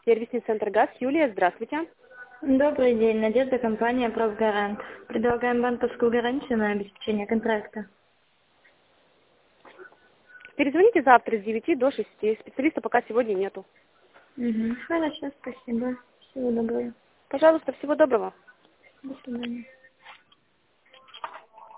Сервисный центр ГАЗ. Юлия, здравствуйте. Добрый день. Надежда, компания «Профгарант». Предлагаем банковскую гарантию на обеспечение контракта. Перезвоните завтра с 9 до 6. Специалиста пока сегодня нету. Хорошо, спасибо. Всего доброго. Пожалуйста, всего доброго. До свидания.